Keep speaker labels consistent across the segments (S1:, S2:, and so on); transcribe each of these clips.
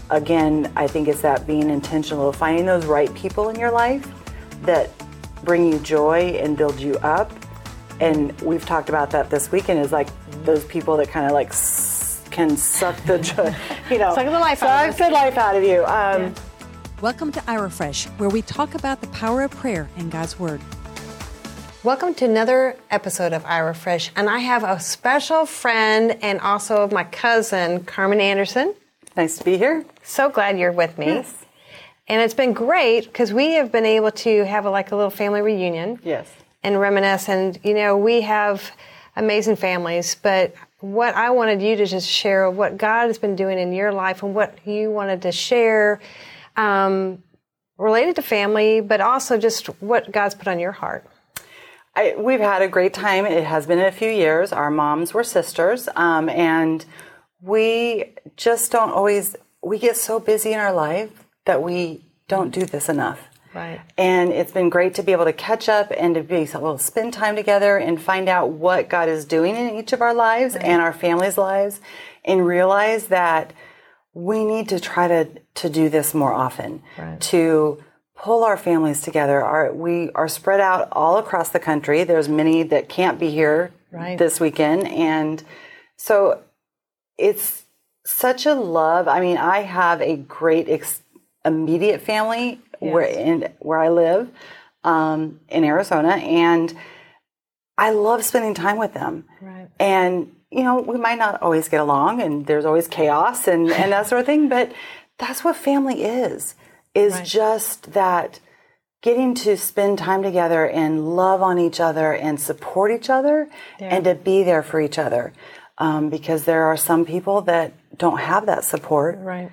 S1: again, I think it's that being intentional, finding those right people in your life that bring you joy and build you up. And we've talked about that this weekend, is like those people that kind of like can suck the joy,
S2: suck the life
S1: out of you.
S3: Welcome to Ira Fresh, where we talk about the power of prayer and God's Word.
S2: Welcome to another episode of Ira Fresh, and I have a special friend and also my cousin, Carmen Anderson.
S1: Nice to be here.
S2: So glad you're with me.
S1: Yes.
S2: And it's been great because we have been able to have a little family reunion.
S1: Yes.
S2: And reminisce, and we have amazing families, but what I wanted you to just share what God has been doing in your life and what you wanted to share related to family, but also just what God's put on your heart.
S1: We've had a great time. It has been a few years. Our moms were sisters, and we just don't always, we get so busy in our life that we don't do this enough.
S2: Right.
S1: And it's been great to be able to catch up and to be able to spend time together and find out what God is doing in each of our lives and our families' lives, and realize that we need to try to do this more often, to pull our families together. We are spread out all across the country. There's many that can't be here this weekend. And so it's such a love. I mean, I have a great immediate family where I live in Arizona, and I love spending time with them. Right. And, we might not always get along, and there's always chaos and that sort of thing, but that's what family is just that getting to spend time together and love on each other and support each other and to be there for each other. Because there are some people that don't have that support. Right.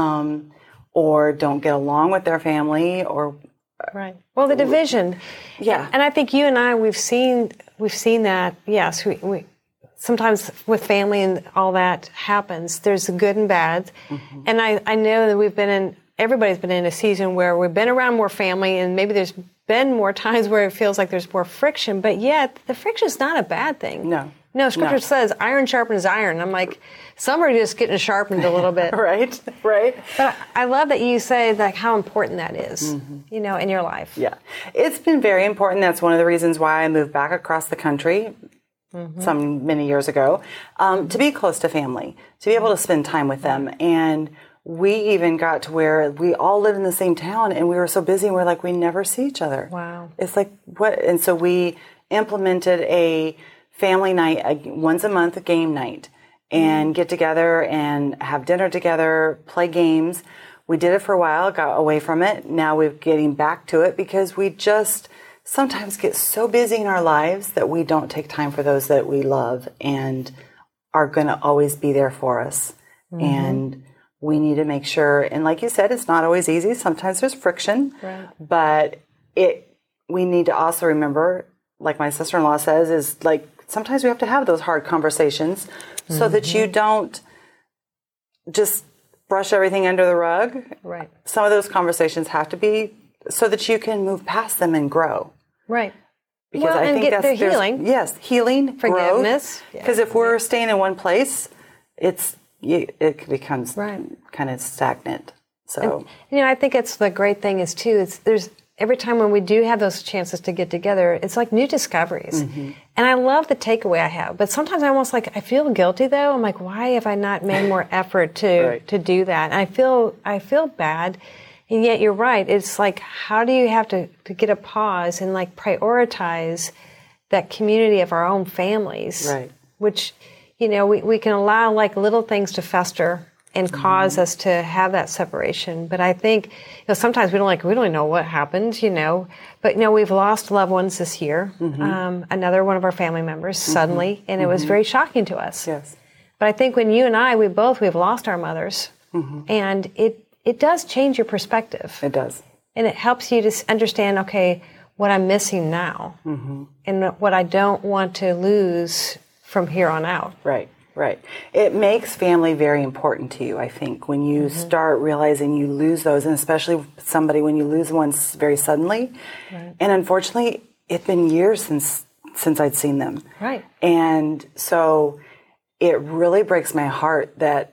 S1: Or don't get along with their family, or
S2: Well, the division.
S1: Yeah.
S2: And I think you and I, we've seen that. Yes, we sometimes with family and all that happens. There's the good and bad. Mm-hmm. And I know that everybody's been in a season where we've been around more family, and maybe there's been more times where it feels like there's more friction, but yet the friction is not a bad thing. No, Scripture says iron sharpens iron. I'm like, some are just getting sharpened a little bit.
S1: Right.
S2: But I love that you say how important that is, in your life.
S1: Yeah. It's been very important. That's one of the reasons why I moved back across the country many years ago, to be close to family, to be able to spend time with them. And we even got to where we all lived in the same town, and we were so busy, and we're like, we never see each other.
S2: Wow.
S1: It's like, what? And so we implemented a family night, once a month, a game night, and get together and have dinner together, play games. We did it for a while, got away from it. Now we're getting back to it because we just sometimes get so busy in our lives that we don't take time for those that we love and are going to always be there for us. Mm-hmm. And we need to make sure, and like you said, it's not always easy. Sometimes there's friction, but we need to also remember, like my sister-in-law says, is like, sometimes we have to have those hard conversations so that you don't just brush everything under the rug.
S2: Right.
S1: Some of those conversations have to be so that you can move past them and grow.
S2: Right.
S1: Because I think that's
S2: healing.
S1: Yes, healing,
S2: forgiveness.
S1: Because if we're staying in one place, it becomes kind of stagnant. So
S2: and, I think it's the great thing is too. There's every time when we do have those chances to get together, it's like new discoveries. Mm-hmm. And I love the takeaway I have. But sometimes I feel guilty though. I'm like, why have I not made more effort to do that? And I feel bad. And yet you're right. It's like, how do you have to get a pause and prioritize that community of our own families? Right. Which, we can allow little things to fester and cause us to have that separation. But I think, sometimes we don't know what happened, but we've lost loved ones this year. Mm-hmm. Another one of our family members suddenly, and it was very shocking to us.
S1: Yes.
S2: But I think when you and I, we've lost our mothers, and it does change your perspective.
S1: It does.
S2: And it helps you to understand, okay, what I'm missing now, and what I don't want to lose from here on out.
S1: Right. It makes family very important to you, I think, when you start realizing you lose those, and especially when you lose one very suddenly. Right. And unfortunately, it's been years since I'd seen them.
S2: Right.
S1: And so it really breaks my heart that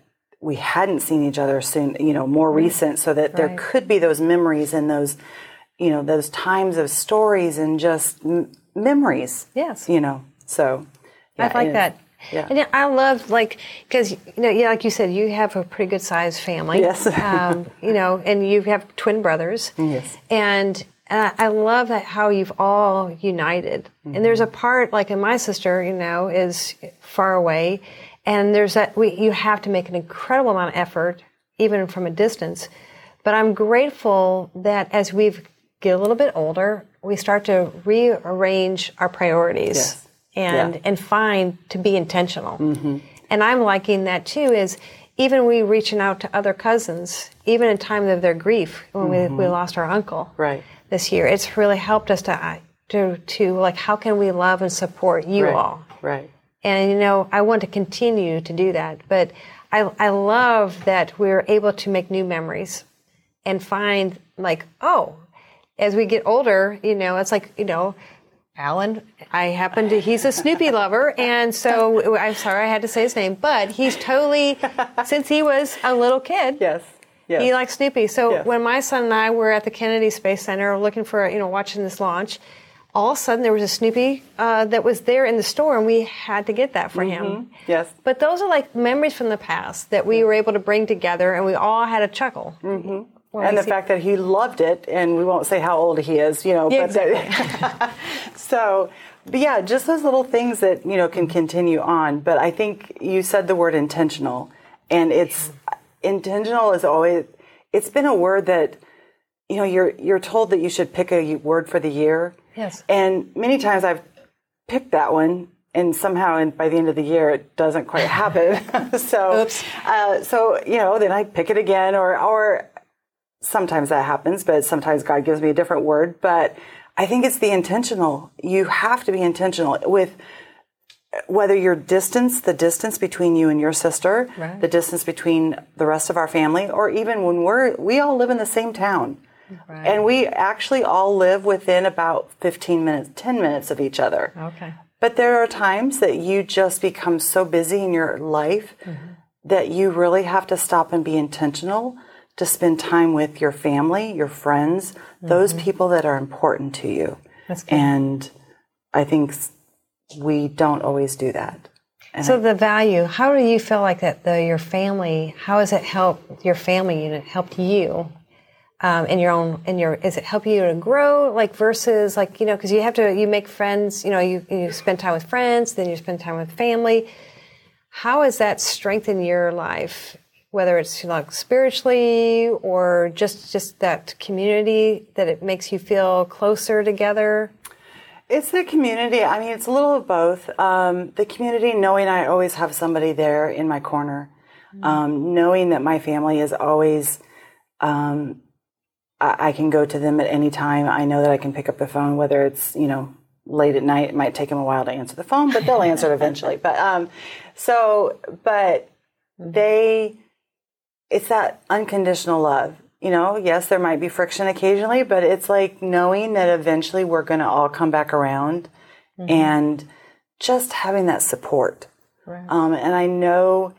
S1: we hadn't seen each other soon, more recent, so that there could be those memories and those, those times of stories and just memories.
S2: Yes.
S1: So. Yeah,
S2: I like that.
S1: Yeah.
S2: And I love, because, like you said, you have a pretty good sized family.
S1: Yes.
S2: And you have twin brothers.
S1: Yes.
S2: And I love that how you've all united. Mm-hmm. And there's a part, like in my sister, is far away. And there's you have to make an incredible amount of effort, even from a distance. But I'm grateful that as we get a little bit older, we start to rearrange our priorities.
S1: Yes.
S2: And find to be intentional.
S1: Mm-hmm.
S2: And I'm liking that too, is even we reaching out to other cousins, even in time of their grief, when we lost our uncle this year, it's really helped us to how can we love and support you all?
S1: Right.
S2: And, I want to continue to do that. But I love that we're able to make new memories and find as we get older, it's Alan, he's a Snoopy lover, and so I'm sorry I had to say his name, but he's totally, since he was a little kid,
S1: yes.
S2: He likes Snoopy. So when my son and I were at the Kennedy Space Center looking for, watching this launch, all of a sudden there was a Snoopy that was there in the store, and we had to get that for him.
S1: Yes.
S2: But those are memories from the past that we were able to bring together, and we all had a chuckle.
S1: Mm-hmm. And the fact that he loved it, and we won't say how old he is, but
S2: exactly.
S1: So, but yeah, just those little things that, can continue on. But I think you said the word intentional, and intentional is always, it's been a word that, you're told that you should pick a word for the year.
S2: Yes.
S1: And many times I've picked that one, and somehow by the end of the year, it doesn't quite happen. So,
S2: oops.
S1: Then I pick it again, or sometimes that happens, but sometimes God gives me a different word. But I think it's the intentional. You have to be intentional with whether the distance between you and your sister, the distance between the rest of our family, or even when we all live in the same town. Right. And we actually all live within about 10 minutes of each other.
S2: Okay.
S1: But there are times that you just become so busy in your life that you really have to stop and be intentional to spend time with your family, your friends, those people that are important to you.
S2: That's good.
S1: And I think we don't always do that. And
S2: so the value, how do you feel like that, your family, how has it helped your family unit, helped you is it help you to grow, versus because you make friends, you spend time with friends, then you spend time with family. How has that strengthened your life? Whether it's spiritually or just that community, that it makes you feel closer together?
S1: It's the community. I mean, it's a little of both. The community, knowing I always have somebody there in my corner, knowing that my family is always, I can go to them at any time. I know that I can pick up the phone, whether it's, late at night. It might take them a while to answer the phone, but they'll answer it eventually. But it's that unconditional love. Yes, there might be friction occasionally, but it's knowing that eventually we're going to all come back around and just having that support. Right. And I know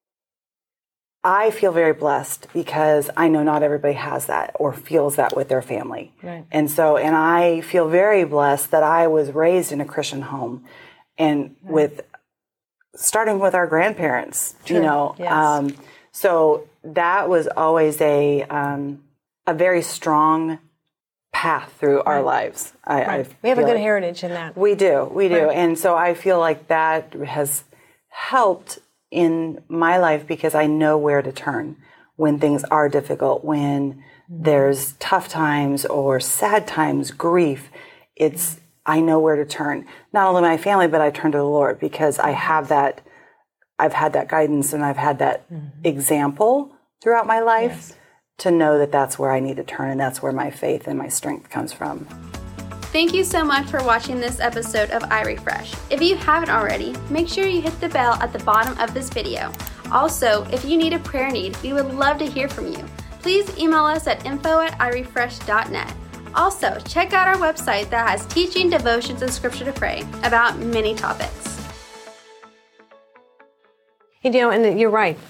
S1: I feel very blessed because I know not everybody has that or feels that with their family.
S2: Right.
S1: And I feel very blessed that I was raised in a Christian home and starting with our grandparents,
S2: Yes.
S1: So that was always a very strong path through our lives.
S2: We have a good heritage in that.
S1: We do.
S2: Right.
S1: And so I feel like that has helped in my life because I know where to turn when things are difficult, when there's tough times or sad times, grief. I know where to turn. Not only my family, but I turn to the Lord because I have that. I've had that guidance and I've had that example throughout my life to know that that's where I need to turn and that's where my faith and my strength comes from.
S4: Thank you so much for watching this episode of iRefresh. If you haven't already, make sure you hit the bell at the bottom of this video. Also, if you need a prayer need, we would love to hear from you. Please email us at info@irefresh.net. Also, check out our website that has teaching, devotions, and scripture to pray about many topics.
S2: And you're right.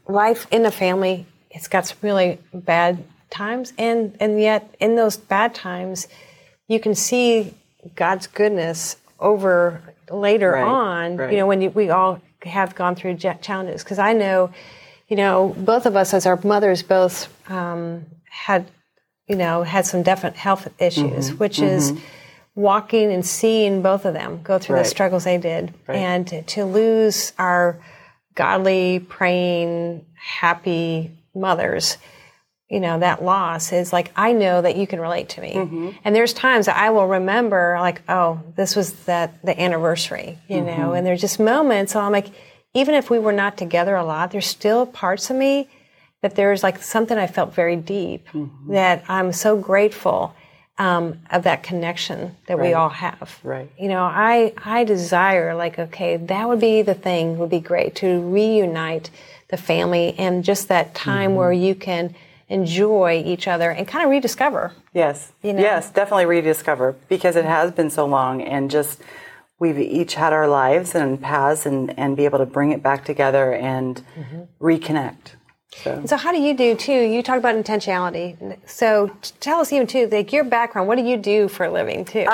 S2: life in a family, it's got some really bad times, and yet in those bad times, you can see God's goodness over later on.
S1: Right.
S2: You know, when we all have gone through challenges. Because I know, you know, both of us as our mothers both had some definite health issues, which is walking and seeing both of them go through the struggles they did, and to lose our godly, praying, happy mothers. You know, that loss is like, I know that you can relate to me. And there's times that I will remember, like, oh, this was the anniversary, you know, and there's just moments, so I'm like, even if we were not together a lot, there's still parts of me that there's like something I felt very deep, that I'm so grateful of that connection that we all have.
S1: Right.
S2: You know, I desire, like, okay, that would be the thing, would be great, to reunite the family and just that time where you can enjoy each other and kind of rediscover.
S1: Yes.
S2: You know?
S1: Yes, definitely rediscover, because it has been so long, and just we've each had our lives and paths, and be able to bring it back together and reconnect.
S2: So how do you do, too? You talk about intentionality. So tell us even, too, like your background. What do you do for a living, too?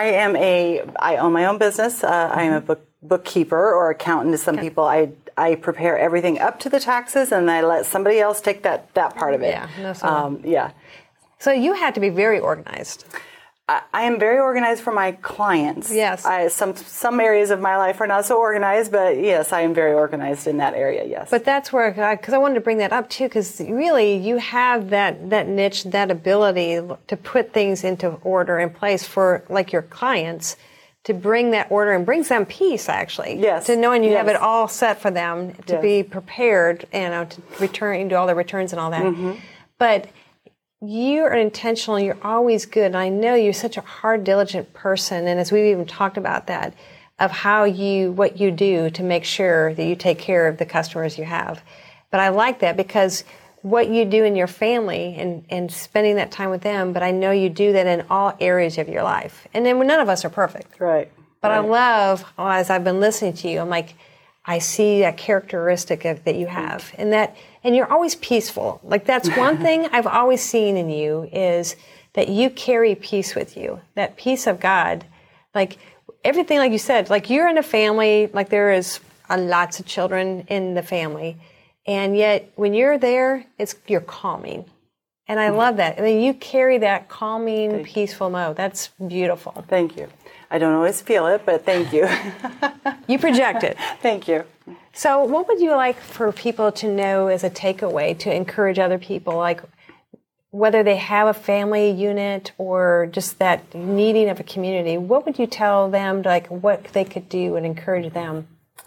S1: I own my own business. I am a bookkeeper or accountant to some people. I prepare everything up to the taxes, and I let somebody else take that part of it.
S2: Yeah. So you have to be very organized.
S1: I am very organized for my clients.
S2: Yes.
S1: Some areas of my life are not so organized, but yes, I am very organized in that area, yes.
S2: But that's where, because I wanted to bring that up too, because really you have that niche, that ability to put things into order in place for like your clients, to bring that order and brings them peace, actually.
S1: Yes.
S2: To knowing you have it all set for them, to be prepared, you know, to do all the returns and all that. But you are intentional, you're always good, and I know you're such a hard, diligent person, and as we've even talked about that, of what you do to make sure that you take care of the customers you have. But I like that, because what you do in your family and spending that time with them, but I know you do that in all areas of your life. And then none of us are perfect.
S1: Right.
S2: But I love, as I've been listening to you, I'm like, I see that characteristic that you have, and you're always peaceful. Like, that's one thing I've always seen in you, is that you carry peace with you, that peace of God. Like, everything, like you said, like you're in a family, like there is lots of children in the family, and yet when you're there, you're calming. And I love that. I mean, you carry that calming, peaceful mode. That's beautiful.
S1: Thank you. I don't always feel it, but thank you.
S2: You project it.
S1: Thank you.
S2: So what would you like for people to know as a takeaway to encourage other people, like whether they have a family unit or just that needing of a community? What would you tell them, like what they could do and encourage them?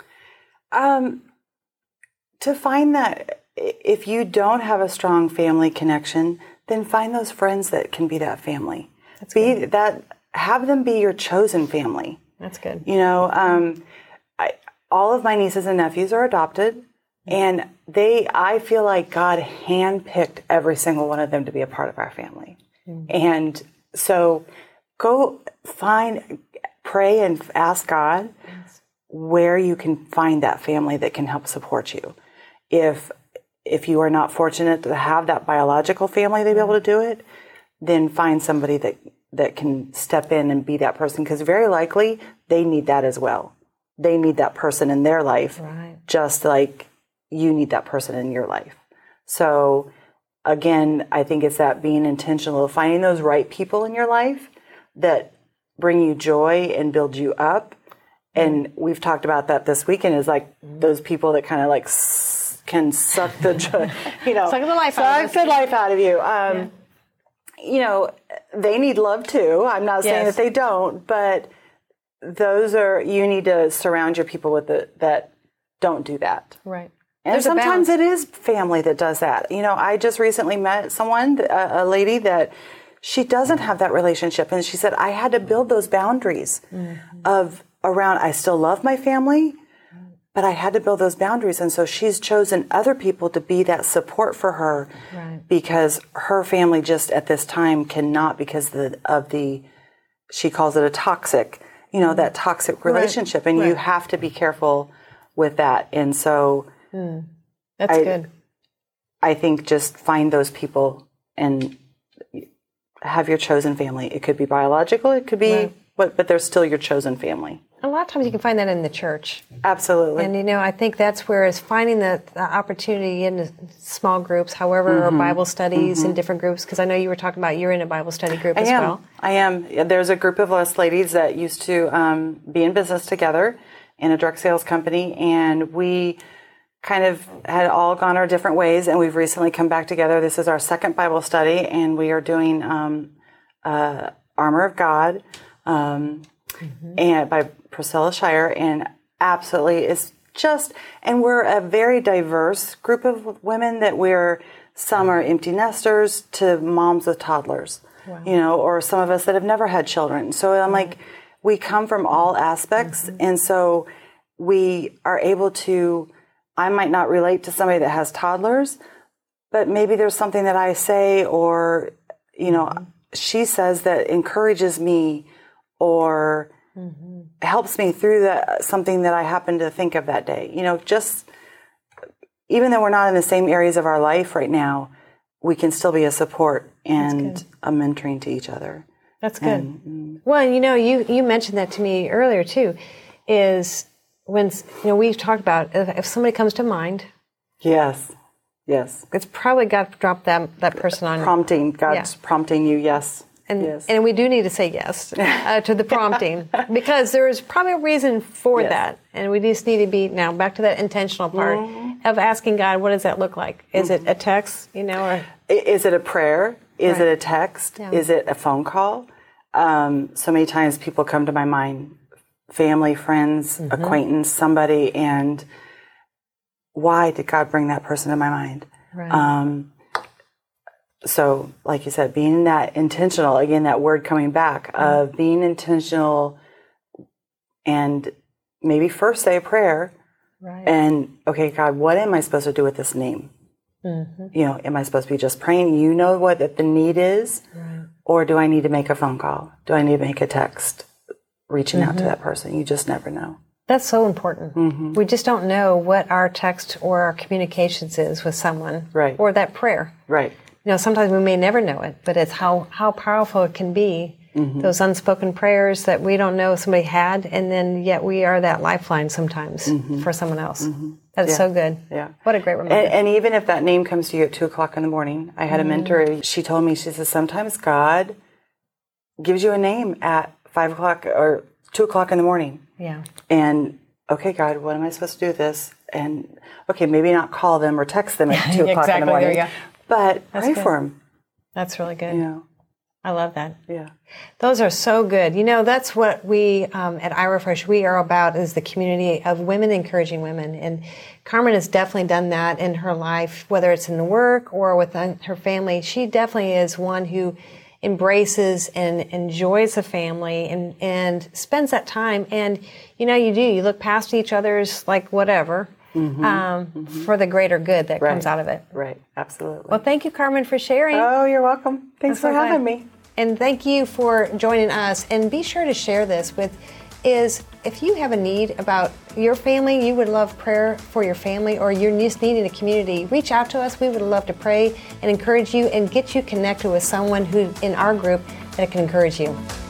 S1: To find that if you don't have a strong family connection, then find those friends that can be that family. Have them be your chosen family.
S2: That's good.
S1: You know, all of my nieces and nephews are adopted, and I feel like God handpicked every single one of them to be a part of our family. And so go pray and ask God where you can find that family that can help support you. If you are not fortunate to have that biological family to be able to do it, then find somebody that can step in and be that person, because very likely they need that as well. They need that person in their life, just like you need that person in your life. So again, I think it's that being intentional, finding those right people in your life that bring you joy and build you up. And we've talked about that this weekend, is like those people that kind of like can suck the joy, suck the life out of you. You know, they need love too. I'm not saying that they don't, but you need to surround your people with that don't do that.
S2: Right.
S1: And sometimes it is family that does that. You know, I just recently met someone, a lady that she doesn't have that relationship. And she said, I had to build those boundaries around, I still love my family, but I had to build those boundaries. And so she's chosen other people to be that support for her, because her family just at this time cannot, because she calls it a toxic, that toxic relationship. And you have to be careful with that. And so
S2: That's good.
S1: I think just find those people and have your chosen family. It could be biological, it could be, but they're still your chosen family.
S2: A lot of times you can find that in the church.
S1: Absolutely.
S2: And, I think that's where is finding the opportunity in the small groups, however, or Bible studies in different groups, because I know you were talking about you're in a Bible study group as well.
S1: I am. There's a group of us ladies that used to be in business together in a direct sales company, and we kind of had all gone our different ways, and we've recently come back together. This is our second Bible study, and we are doing Armor of God and by Priscilla Shirer, and absolutely it's just, and we're a very diverse group of women that some are empty nesters to moms with toddlers, or some of us that have never had children. So I'm like, we come from all aspects, and so we are able to, I might not relate to somebody that has toddlers, but maybe there's something that I say or, she says that encourages me or helps me through something that I happen to think of that day. Just even though we're not in the same areas of our life right now, we can still be a support and a mentoring to each other.
S2: That's good. Well, you mentioned that to me earlier too, is when, we've talked about if somebody comes to mind. Yes. It's probably God dropped that person on.
S1: Prompting. God's prompting you, yes.
S2: And we do need to say yes to the prompting because there is probably a reason for that. And we just need to be, now back to that intentional part of asking God, what does that look like? Is it a text, or?
S1: Is it a prayer? Is it a text?
S2: Yeah.
S1: Is it a phone call? So many times people come to my mind, family, friends, acquaintance, somebody, and why did God bring that person to my mind?
S2: Right.
S1: So, like you said, being that intentional, again, that word coming back of being intentional and maybe first say a prayer and, okay, God, what am I supposed to do with this name? Am I supposed to be just praying? You know what the need is?
S2: Right.
S1: Or do I need to make a phone call? Do I need to make a text reaching out to that person? You just never know.
S2: That's so important. We just don't know what our text or our communications is with someone.
S1: Right.
S2: Or that prayer.
S1: Right.
S2: Sometimes we may never know it, but it's how powerful it can be. Those unspoken prayers that we don't know somebody had, and then yet we are that lifeline sometimes for someone else. That's so good.
S1: Yeah.
S2: What a great reminder.
S1: And even if that name comes to you at 2:00 in the morning, I had a mentor, she told me, she says, sometimes God gives you a name at 5:00 or 2:00 in the morning.
S2: Yeah.
S1: And, okay, God, what am I supposed to do with this? And, okay, maybe not call them or text them at 2:00 in the morning.
S2: There you go.
S1: But pray for them.
S2: That's really good. I love that.
S1: Yeah.
S2: Those are so good. That's what we at iRefresh, we are about, is the community of women encouraging women. And Carmen has definitely done that in her life, whether it's in the work or with her family. She definitely is one who embraces and enjoys the family and spends that time. And, you look past each other's, like, whatever. For the greater good that comes out of it.
S1: Right, absolutely.
S2: Well, thank you, Carmen, for sharing.
S1: Oh, you're welcome. Thanks for having me.
S2: And thank you for joining us. And be sure to share this if you have a need about your family, you would love prayer for your family, or you're just needing a community, reach out to us. We would love to pray and encourage you and get you connected with someone who in our group that can encourage you.